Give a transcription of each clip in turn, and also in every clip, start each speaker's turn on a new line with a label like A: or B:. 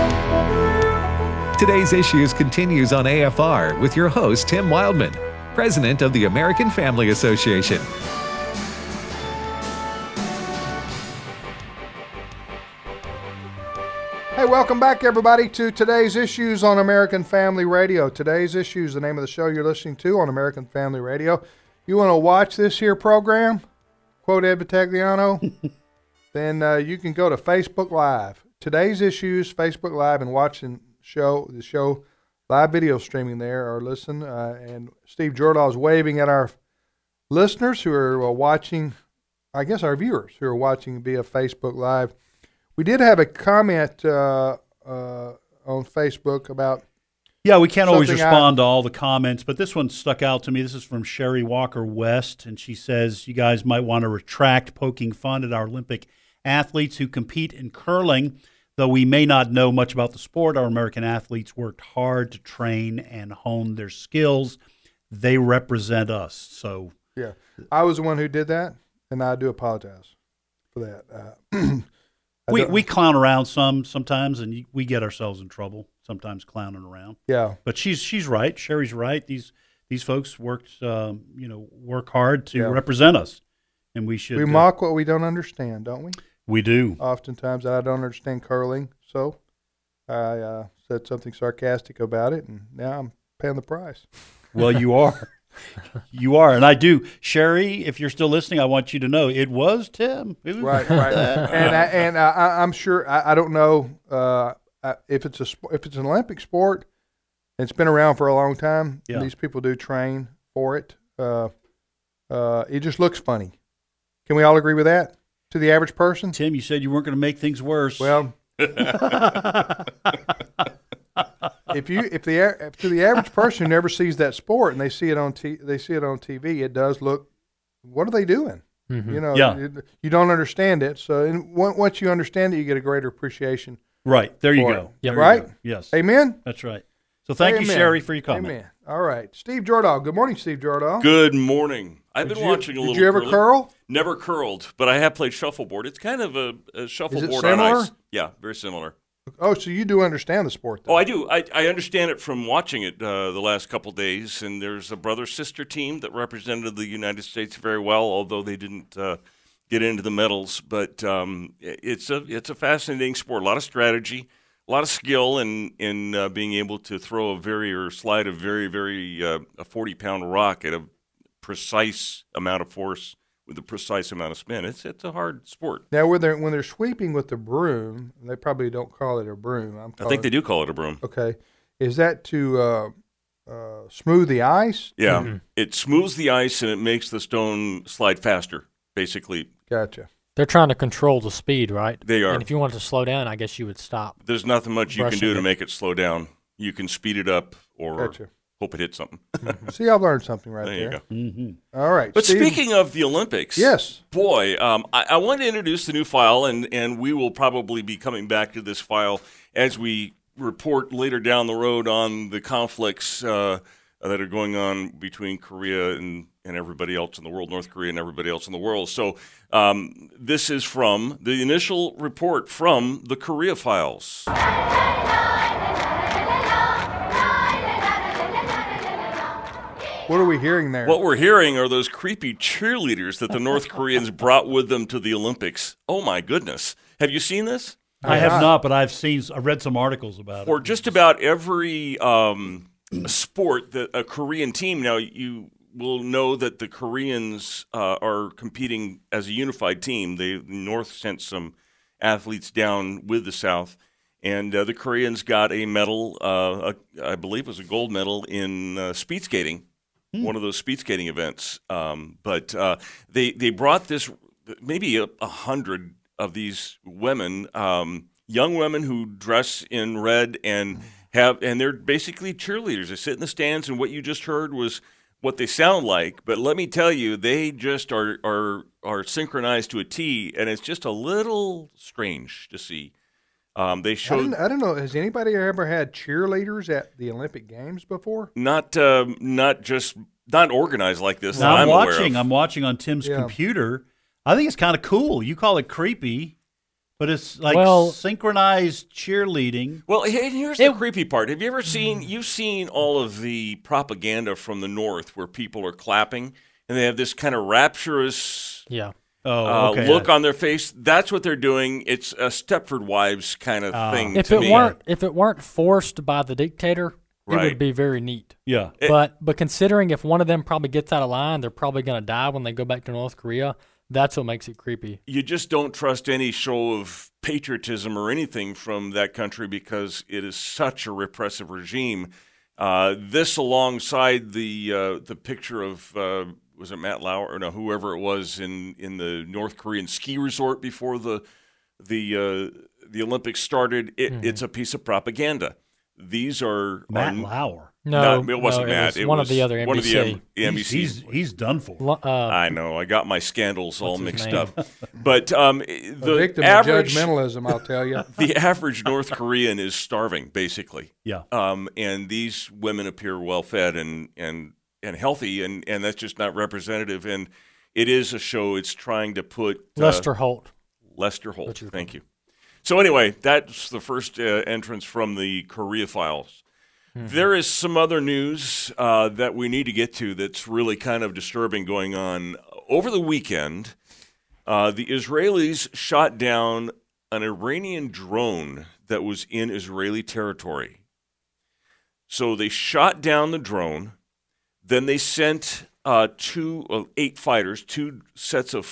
A: Today's Issues continues on AFR with your host, Tim Wildman, President of the American Family Association.
B: Hey, welcome back, everybody, to Today's Issues on American Family Radio. Today's Issues, the name of the show you're listening to on American Family Radio. You want to watch this here program, quote Ed Vitagliano, then you can go to Facebook Live. Today's Issues, Facebook Live, and watch the show live video streaming there, or listen. And Steve Jordahl is waving at our listeners who are watching, I guess our viewers who are watching via Facebook Live. We did have a comment on Facebook about...
C: Yeah, we can't always respond to all the comments, but this one stuck out to me. This is from Sherry Walker West, and she says, you guys might want to retract poking fun at our Olympic athletes who compete in curling. Though we may not know much about the sport, our American athletes worked hard to train and hone their skills. They represent us. So
B: yeah, I was the one who did that, and I do apologize for that.
C: We clown around sometimes, and we get ourselves in trouble sometimes clowning around.
B: Yeah,
C: but she's right. Sherry's right. These folks work hard to represent us, and we should.
B: We mock what we don't understand, don't we?
C: We do.
B: Oftentimes, I don't understand curling, so I said something sarcastic about it, and now I'm paying the price.
C: Well, you are. You are, and I do. Sherry, if you're still listening, I want you to know it was Tim.
B: Right. and I'm sure. I don't know if it's an Olympic sport. It's been around for a long time. Yeah. These people do train for it. It just looks funny. Can we all agree with that? To the average person,
C: Tim, you said you weren't going to make things worse.
B: Well, if to the average person who never sees that sport and they see it on TV, it does look. What are they doing? Mm-hmm. You don't understand it. So once you understand it, you get a greater appreciation.
C: Right there, you go.
B: Yep. Right?
C: Go. Yes.
B: Amen.
C: That's right. So thank you, Sherry, for your comment.
B: Amen. All right, Steve Jordahl. Good morning, Steve Jordahl.
D: Good morning. I've been watching a little.
B: Did you ever curl?
D: Never curled, but I have played shuffleboard. It's kind of a shuffleboard
B: Is it similar?
D: on ice. Yeah, very similar.
B: Oh, so you do understand the sport, though.
D: Oh, I do. I understand it from watching it the last couple days, and there's a brother-sister team that represented the United States very well, although they didn't get into the medals. But it's a fascinating sport. A lot of strategy, a lot of skill in being able to throw or slide a very, very a 40-pound rock at a precise amount of force with a precise amount of spin. It's a hard sport.
B: Now, when they're sweeping with the broom, they probably don't call it a broom.
D: I think they do call it a broom.
B: Okay. Is that to smooth the ice?
D: Yeah. Mm-hmm. It smooths the ice and it makes the stone slide faster, basically.
B: Gotcha.
E: They're trying to control the speed, right?
D: They are.
E: And if you want it to slow down, I guess you would stop.
D: There's nothing much you can do to make it slow down. You can speed it up or hope it hits something.
B: See, I've learned something right
D: there.
B: There
D: you go.
B: Mm-hmm. All right.
D: But Steve, speaking of the Olympics,
B: yes,
D: boy, I want to introduce the new file, and we will probably be coming back to this file as we report later down the road on the conflicts that are going on between Korea and everybody else in the world, North Korea and everybody else in the world. So this is from the initial report from the Korea files.
B: What are we hearing there?
D: What we're hearing are those creepy cheerleaders that the North Koreans brought with them to the Olympics. Oh, my goodness. Have you seen this?
C: I have not, but I've read some articles about it.
D: For just about every sport, that a Korean team, now you will know that the Koreans are competing as a unified team. The North sent some athletes down with the South. And the Koreans got a medal, I believe it was a gold medal in speed skating. One of those speed skating events. But they brought this, maybe 100 of these women, young women who dress in red and they're basically cheerleaders. They sit in the stands, and what you just heard was what they sound like. But let me tell you, they just are synchronized to a T, and it's just a little strange to see. They showed.
B: I don't know. Has anybody ever had cheerleaders at the Olympic Games before?
D: Not organized like this.
C: Now,
D: I'm
C: watching on Tim's computer. I think it's kind of cool. You call it creepy. But it's like synchronized cheerleading.
D: Well, here's the creepy part. Have you ever you've seen all of the propaganda from the North where people are clapping and they have this kind of rapturous look on their face? That's what they're doing. It's a Stepford Wives kind of thing
E: if it weren't forced by the dictator, it would be very neat.
C: Yeah.
E: But considering if one of them probably gets out of line, they're probably going to die when they go back to North Korea. That's what makes it creepy. You
D: just don't trust any show of patriotism or anything from that country because it is such a repressive regime. This alongside the picture of was it Matt Lauer or no, whoever it was in the North Korean ski resort before the Olympics started. It's a piece of propaganda. These are
C: Matt Lauer.
D: No, it wasn't Matt.
E: It was one of the other NBC.
D: One of the NBC.
C: He's done for.
D: I know. I got my scandals all mixed up. But
B: the victim average, of judgmentalism, I'll tell you.
D: The average North Korean is starving, basically.
C: Yeah.
D: And these women appear well-fed and healthy, and that's just not representative. And it is a show. It's trying to put
E: Lester Holt.
D: Thank you. So anyway, that's the first entrance from the Korea Files. There is some other news that we need to get to that's really kind of disturbing going on. Over the weekend, the Israelis shot down an Iranian drone that was in Israeli territory. So they shot down the drone. Then they sent 8 fighters, 2 squads of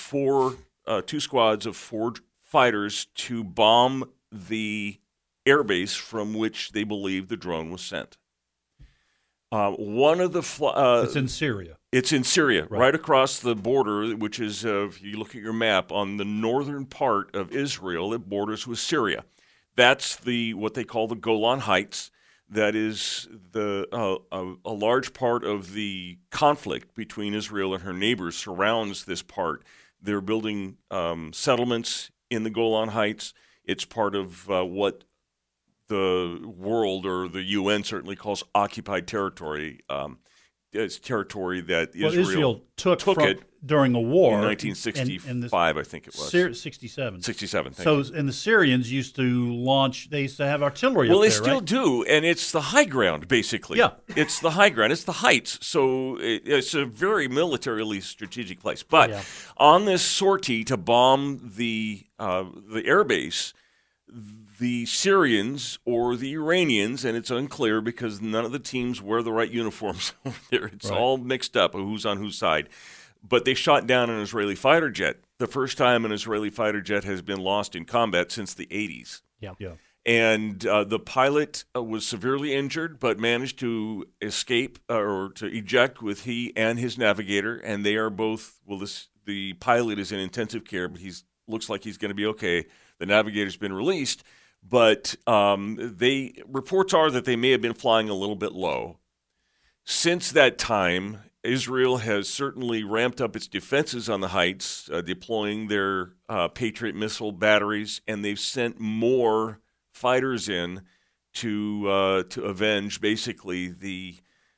D: 4 fighters to bomb the airbase from which they believe the drone was sent. One of the
C: it's in Syria.
D: It's in Syria, right across the border, which is, if you look at your map, on the northern part of Israel, it borders with Syria. That's what they call the Golan Heights. That is a large part of the conflict between Israel and her neighbors surrounds this part. They're building settlements in the Golan Heights. It's part of what the world or the UN certainly calls occupied territory. It's territory that Israel
C: took it during a war
D: in 1965, I think it was.
C: 67.
D: 67.
C: And the Syrians used to launch. They used to have artillery.
D: Well,
C: up there,
D: they still do, and it's the high ground basically.
C: Yeah,
D: it's the high ground. It's the heights. So it's a very militarily strategic place. But on this sortie to bomb the airbase, the Syrians or the Iranians, and it's unclear because none of the teams wear the right uniforms over there. It's all mixed up who's on whose side. But they shot down an Israeli fighter jet. The first time an Israeli fighter jet has been lost in combat since the 80s.
C: Yeah.
D: And the pilot was severely injured but managed to escape or to eject with he and his navigator. And they are both, the pilot is in intensive care, but looks like he's going to be okay. The navigator's been released. But reports are that they may have been flying a little bit low. Since that time, Israel has certainly ramped up its defenses on the heights, deploying their Patriot missile batteries, and they've sent more fighters in to avenge basically the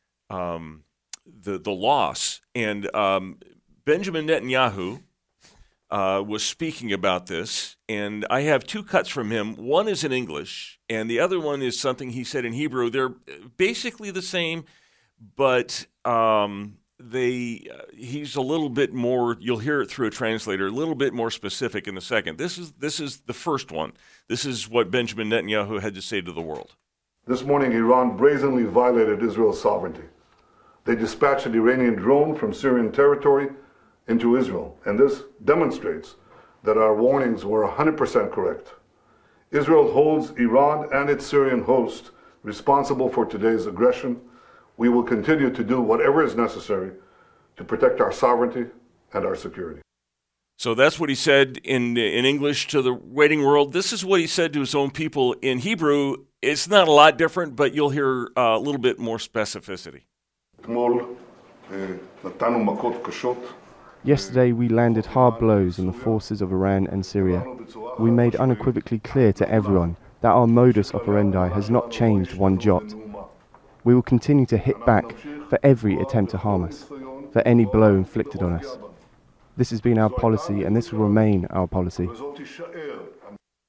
D: loss. And Benjamin Netanyahu was speaking about this, and I have 2 cuts from him. One is in English, and the other one is something he said in Hebrew. They're basically the same, but he's a little bit more. You'll hear it through a translator. A little bit more specific in a second. This is the first one. This is what Benjamin Netanyahu had to say to the world.
F: This morning, Iran brazenly violated Israel's sovereignty. They dispatched an Iranian drone from Syrian territory into Israel, and this demonstrates that our warnings were 100% correct. Israel holds Iran and its Syrian host responsible for today's aggression. We will continue to do whatever is necessary to protect our sovereignty and our security.
D: So that's what he said in English to the waiting world. This is what he said to his own people in Hebrew. It's not a lot different, but you'll hear a little bit more specificity.
G: Yesterday we landed hard blows on the forces of Iran and Syria. We made unequivocally clear to everyone that our modus operandi has not changed one jot. We will continue to hit back for every attempt to harm us, for any blow inflicted on us. This has been our policy, and this will remain our policy.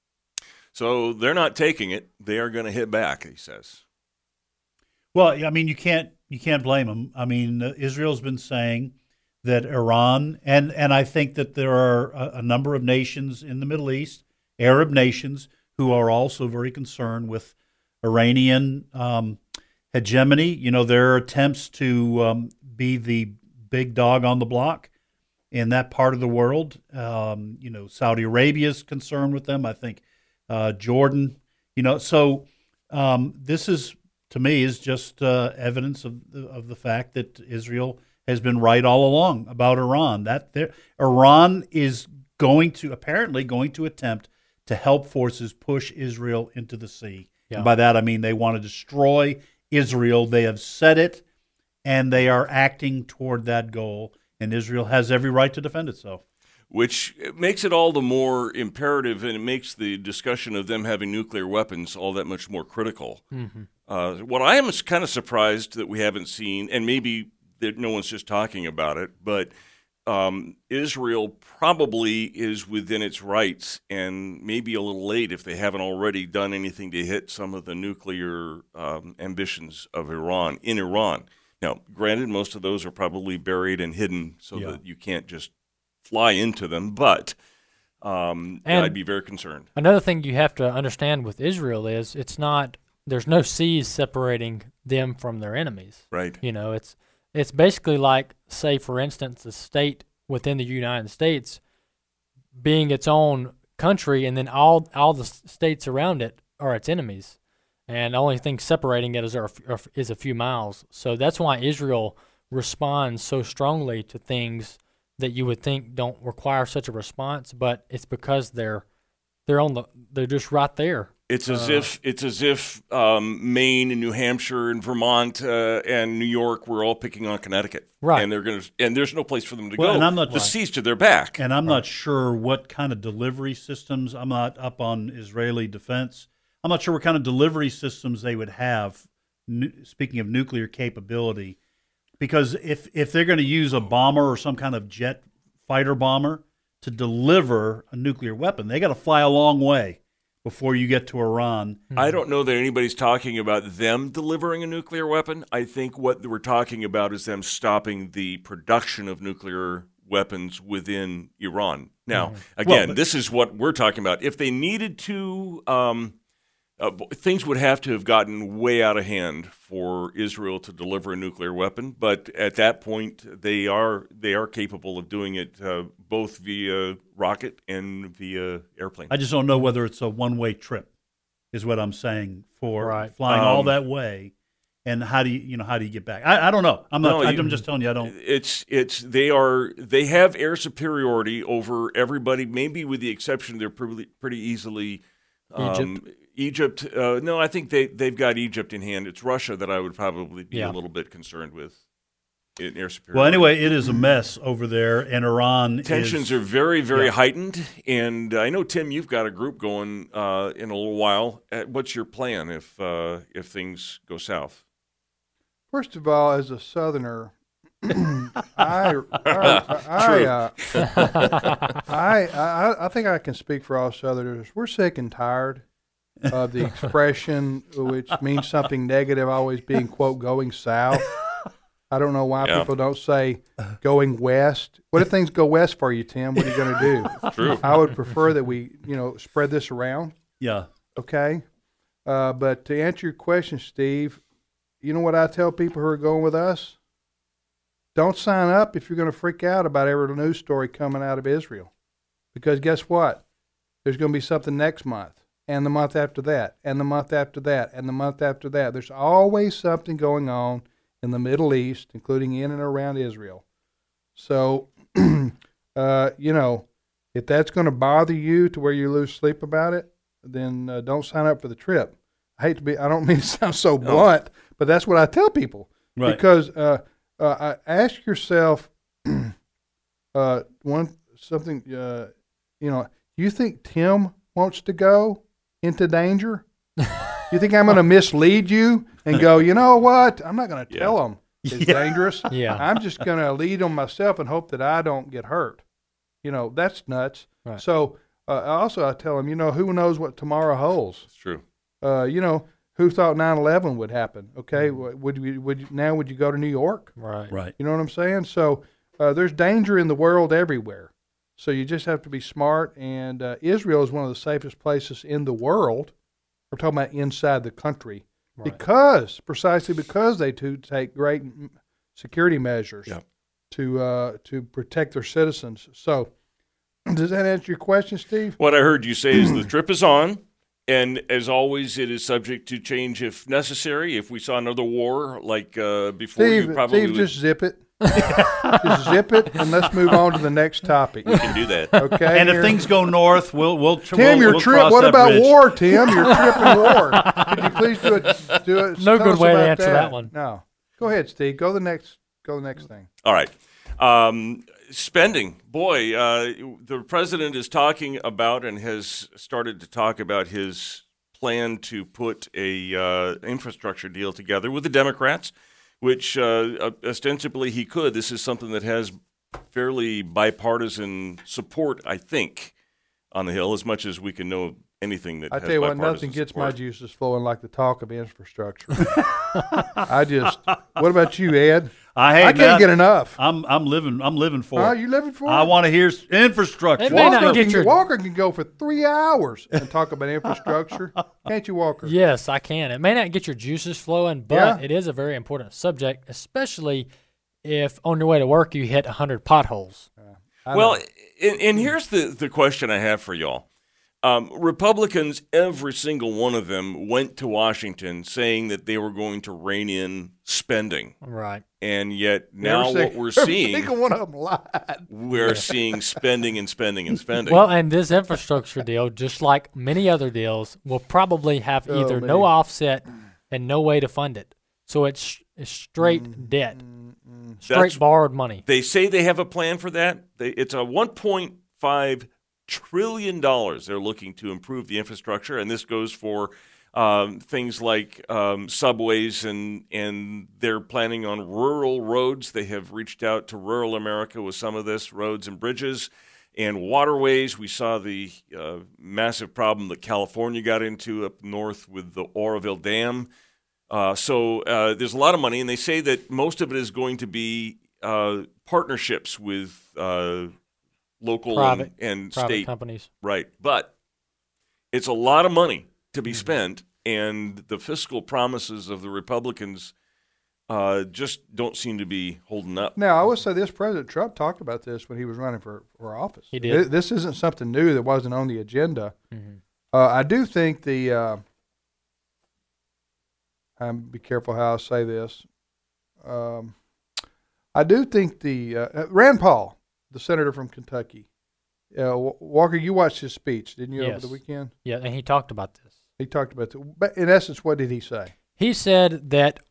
D: So they're not taking it. They are going to hit back, he says.
C: Well, I mean, you can't blame them. I mean, Israel's been saying that Iran, and I think that there are a number of nations in the Middle East, Arab nations, who are also very concerned with Iranian hegemony. You know, their attempts to be the big dog on the block in that part of the world. You know, Saudi Arabia is concerned with them. I think Jordan. You know, so this is, to me, is just evidence of the fact that Israel has been right all along about Iran. Iran is apparently going to attempt to help forces push Israel into the sea. Yeah. And by that I mean they want to destroy Israel. They have said it, and they are acting toward that goal. And Israel has every right to defend itself.
D: Which makes it all the more imperative, and it makes the discussion of them having nuclear weapons all that much more critical. Mm-hmm. What I am kind of surprised that we haven't seen, and maybe that no one's just talking about it, but Israel probably is within its rights and maybe a little late if they haven't already done anything to hit some of the nuclear ambitions of Iran in Iran. Now, granted, most of those are probably buried and hidden so that you can't just fly into them, but I'd be very concerned.
E: Another thing you have to understand with Israel is there's no seas separating them from their enemies.
D: Right.
E: You know, it's basically like, say, for instance, a state within the United States being its own country, and then all the states around it are its enemies. And the only thing separating it is a few miles. So that's why Israel responds so strongly to things that you would think don't require such a response, but it's because they're just right there.
D: It's as if Maine and New Hampshire and Vermont and New York were all picking on Connecticut,
E: right?
D: And there's no place for them to go.
C: And
D: the sea's to their back.
C: And I'm not sure what kind of delivery systems. I'm not up on Israeli defense. I'm not sure what kind of delivery systems they would have. Speaking of nuclear capability, because if they're going to use a bomber or some kind of jet fighter bomber to deliver a nuclear weapon, they got to fly a long way before you get to Iran.
D: I don't know that anybody's talking about them delivering a nuclear weapon. I think what we're talking about is them stopping the production of nuclear weapons within Iran. Now, again, this is what we're talking about. If they needed to, things would have to have gotten way out of hand for Israel to deliver a nuclear weapon. But at that point, they are capable of doing it both via rocket and via airplane.
C: I just don't know whether it's a one-way trip, is what I'm saying, for flying all that way. And how do you get back? I don't know. I'm just telling you, I don't.
D: They have air superiority over everybody, maybe with the exception they're pretty easily. Egypt. No, I think they've got Egypt in hand. It's Russia that I would probably be a little bit concerned with in air superiority.
C: Well, anyway, it is a mess over there, and Iran
D: tensions are very, very heightened. And I know, Tim, you've got a group going in a little while. What's your plan if things go south?
B: First of all, as a Southerner, I think I can speak for all Southerners. We're sick and tired of the expression, which means something negative, always being, quote, going south. I don't know why people don't say going west. What if things go west for you, Tim? What are you going to do?
D: True.
B: I would prefer that we, spread this around.
C: Yeah.
B: Okay. But to answer your question, Steve, you know what I tell people who are going with us? Don't sign up if you're going to freak out about every news story coming out of Israel. Because guess what? There's going to be something next month, and the month after that, and the month after that, and the month after that. There's always something going on in the Middle East, including in and around Israel. So, if that's going to bother you to where you lose sleep about it, then don't sign up for the trip. I don't mean to sound so blunt, but that's what I tell people.
C: Right.
B: Because ask yourself you think Tim wants to go into danger? You think I'm going to mislead you and go, you know what? I'm not going to tell him it's dangerous.
E: Yeah.
B: I'm just going to lead him myself and hope that I don't get hurt. That's nuts.
E: Right.
B: So Also, I tell them, who knows what tomorrow holds?
D: It's true.
B: Who thought 9/11 would happen? Okay, would you go to New York?
C: Right.
B: You know what I'm saying? So there's danger in the world everywhere. So you just have to be smart. And Israel is one of the safest places in the world. We're talking about inside the country, precisely because they take great security measures to protect their citizens. So does that answer your question, Steve?
D: What I heard you say is the trip is on, and as always, it is subject to change if necessary. If we saw another war like before,
B: Steve,
D: you probably would.
B: just zip it. Just zip it, and let's move on to the next topic.
D: We can do that.
B: Okay.
C: And if things go north, we'll
B: Tim,
C: we'll cross
B: what
C: that
B: about
C: bridge.
B: war, Tim? Your trip in war. Could you please do it?
E: No
B: tell
E: good
B: us
E: way to
B: about
E: answer that one.
B: No. Go ahead, Steve. Go the next thing.
D: All right. Spending. Boy, the president is talking about and has started to talk about his plan to put a infrastructure deal together with the Democrats, which ostensibly he could. This is something that has fairly bipartisan support, I think, on the Hill, as much as we can know anything that
B: I
D: has
B: tell you what,
D: bipartisan
B: nothing gets
D: support.
B: my juices flowing like the talk of infrastructure. What about you, Ed?
C: I
B: can't get enough.
C: I'm living for
B: Oh,
C: it.
B: you living for it?
C: I want to hear infrastructure.
E: It may not
B: Walker can go for 3 hours and talk about infrastructure. Can't you, Walker?
E: Yes, I can. It may not get your juices flowing, but it is a very important subject, especially if on your way to work you hit 100 potholes.
D: Well, and here's the question I have for y'all. Republicans, every single one of them, went to Washington saying that they were going to rein in spending.
E: Right.
D: And yet now what we're seeing,
B: every single one of them lied.
D: we're seeing spending and spending and spending.
E: Well, and this infrastructure deal, just like many other deals, will probably have either no offset and no way to fund it. So it's straight debt, straight borrowed money.
D: They say they have a plan for that. It's a $1.5 trillion they're looking to improve the infrastructure, and this goes for things like subways, and they're planning on rural roads. They have reached out to rural America with some of this, roads and bridges and waterways. We saw the massive problem that California got into up north with the Oroville Dam. So there's a lot of money, and they say that most of it is going to be partnerships with local and state
E: companies.
D: Right. But it's a lot of money to be spent, and the fiscal promises of the Republicans just don't seem to be holding up.
B: Now, I would say this, President Trump talked about this when he was running for office.
E: He did.
B: This isn't something new that wasn't on the agenda. I do think be careful how I say this. I do think Rand Paul, the senator from Kentucky, Walker, you watched his speech, didn't you, over the weekend?
E: Yeah, and he talked about this.
B: He talked about it. But in essence, what did he say?
E: He said that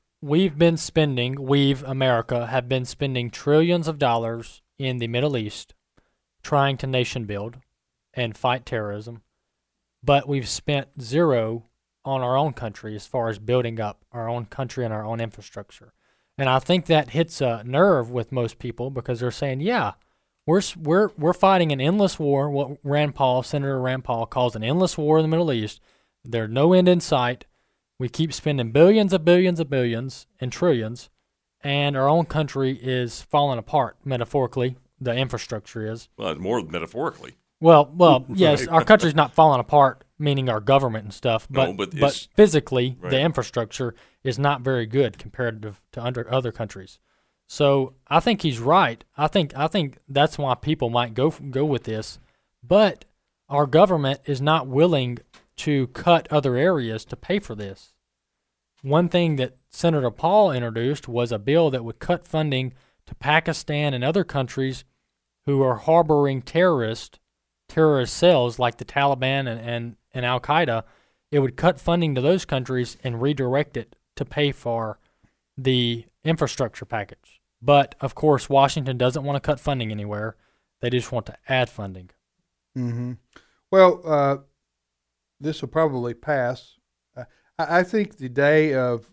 E: America, have been spending trillions of dollars in the Middle East trying to nation build and fight terrorism, but we've spent zero on our own country as far as building up our own country and our own infrastructure. And I think that hits a nerve with most people because they're saying, yeah, we're fighting an endless war, what Senator Rand Paul calls an endless war in the Middle East. There's no end in sight. We keep spending billions and trillions, and our own country is falling apart, metaphorically. The infrastructure is.
D: Well, more metaphorically.
E: Well, yes, our country's not falling apart, meaning our government and stuff, but physically, the infrastructure is not very good compared to other countries. So I think he's right. I think that's why people might go with this, but our government is not willing to cut other areas to pay for this. One thing that Senator Paul introduced was a bill that would cut funding to Pakistan and other countries who are harboring terrorist cells like the Taliban and Al-Qaeda. It would cut funding to those countries and redirect it to pay for the infrastructure package. But, of course, Washington doesn't want to cut funding anywhere. They just want to add funding.
B: Mm-hmm. Well, this will probably pass. I think the day of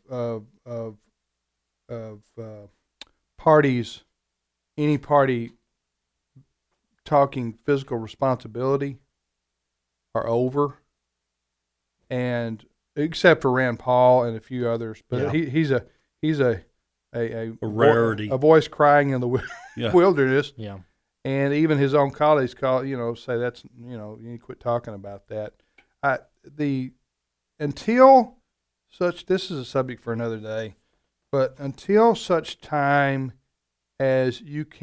B: parties, any party talking fiscal responsibility are over, and except for Rand Paul and a few others, but he's a
C: rarity,
B: a voice crying in the wilderness.
E: Yeah,
B: and even his own colleagues say that's you need to quit talking about that. This is a subject for another day, but until such time as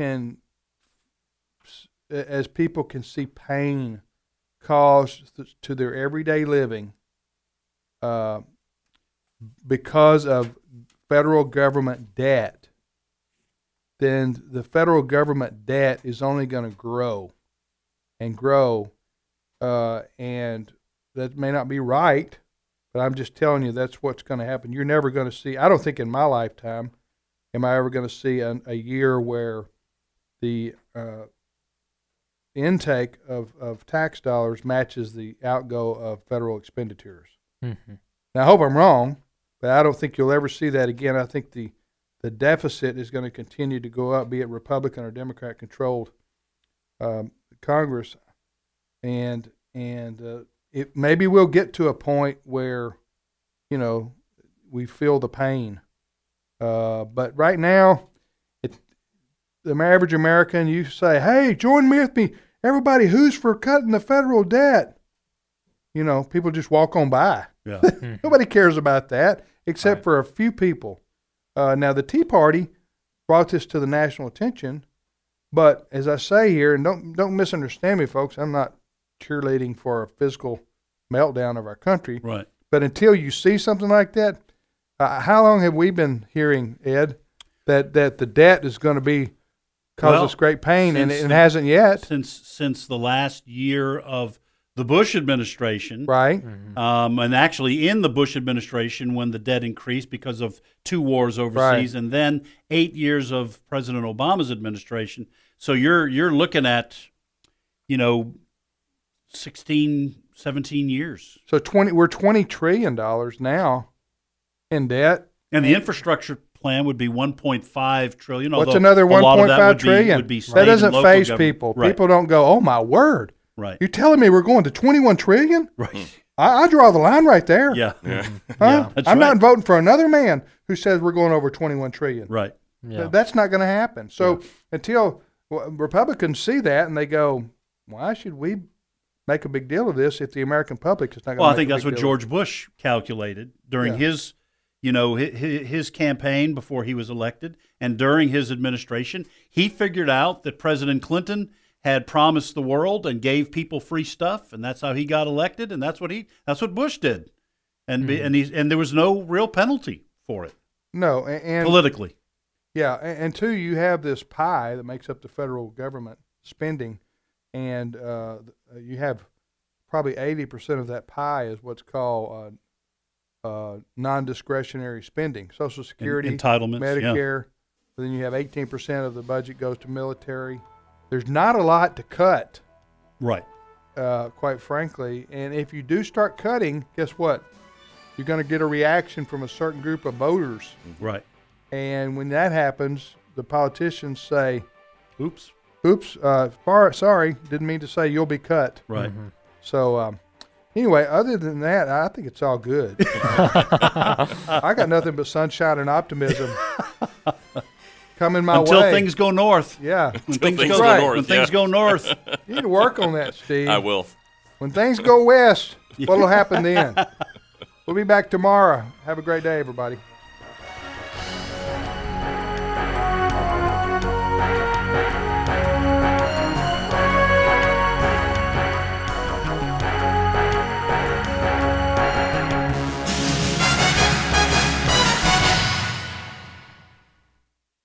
B: as people can see pain caused to their everyday living because of federal government debt, then the federal government debt is only going to grow and grow, and that may not be right, but I'm just telling you that's what's going to happen. You're never going to see, I don't think in my lifetime am I ever going to see a year where the intake of tax dollars matches the outgo of federal expenditures.
E: Mm-hmm.
B: Now, I hope I'm wrong, but I don't think you'll ever see that again. I think the deficit is going to continue to go up, be it Republican or Democrat-controlled Congress, and maybe we'll get to a point where, we feel the pain. But right now, the average American, you say, hey, join with me, everybody, who's for cutting the federal debt? People just walk on by.
C: Yeah.
B: Nobody cares about that except for a few people. Now, the Tea Party brought this to the national attention, but as I say here, and don't misunderstand me, folks, I'm not cheerleading for a physical meltdown of our country.
C: Right.
B: But until you see something like that, how long have we been hearing, Ed, that the debt is going to cause us great pain, and it hasn't yet?
C: Since the last year of the Bush administration.
B: Right.
E: Mm-hmm.
C: And actually in the Bush administration when the debt increased because of 2 wars overseas, and then 8 years of President Obama's administration. So you're looking at, 16, 17 years.
B: So we're $20 trillion now in debt.
C: And the infrastructure plan would be $1.5 trillion.
B: What's another $1.5 trillion?
C: Would be
B: that doesn't faze
C: government.
B: people.
C: Right.
B: People don't go, oh, my word.
C: Right.
B: You're telling me we're going to $21 trillion?
C: Right.
B: I draw the line right there.
C: Yeah.
B: Huh?
C: Yeah,
B: I'm not voting for another man who says we're going over $21 trillion.
C: Right.
E: Yeah.
B: That's not going to happen. So until Republicans see that and they go, why should we make a big deal of this if the American public is not going to
C: Well, I
B: make
C: think
B: a
C: that's
B: big
C: what
B: deal
C: George Bush calculated during his campaign before he was elected, and during his administration. He figured out that President Clinton had promised the world and gave people free stuff, and that's how he got elected, and that's what Bush did, and and there was no real penalty for it.
B: No, and
C: politically.
B: Yeah, and two, you have this pie that makes up the federal government spending, and you have probably 80% of that pie is what's called non-discretionary spending, Social Security,
C: entitlements,
B: Medicare. Then you have 18% of the budget goes to military. There's not a lot to cut,
C: right?
B: Quite frankly, and if you do start cutting, guess what? You're going to get a reaction from a certain group of voters,
C: right?
B: And when that happens, the politicians say,
C: "Oops,
B: sorry, didn't mean to say you'll be cut."
C: Right.
B: Mm-hmm. So anyway, other than that, I think it's all good. I got nothing but sunshine and optimism coming my way.
C: Until things go north.
B: Yeah.
D: When things go north.
C: When things go north.
B: You need to work on that, Steve.
D: I will.
B: When things go west, what'll happen then? We'll be back tomorrow. Have a great day, everybody.